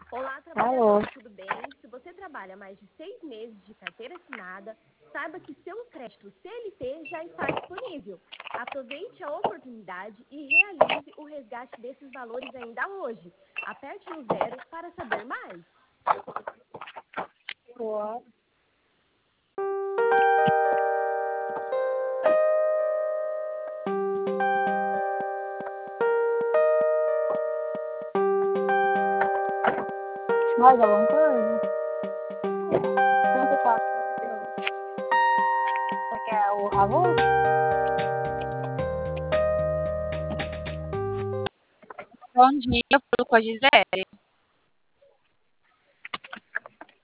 Olá, Alô. trabalhador, tudo bem? Se você trabalha mais de 6 meses de carteira assinada, saiba que seu crédito CLT já está disponível. Aproveite a oportunidade e realize o resgate desses valores ainda hoje. Aperte no zero para saber mais. Boa. Mais alguma coisa? Tanto faz. Você quer o avô? Bom dia, eu falo com a Gisele.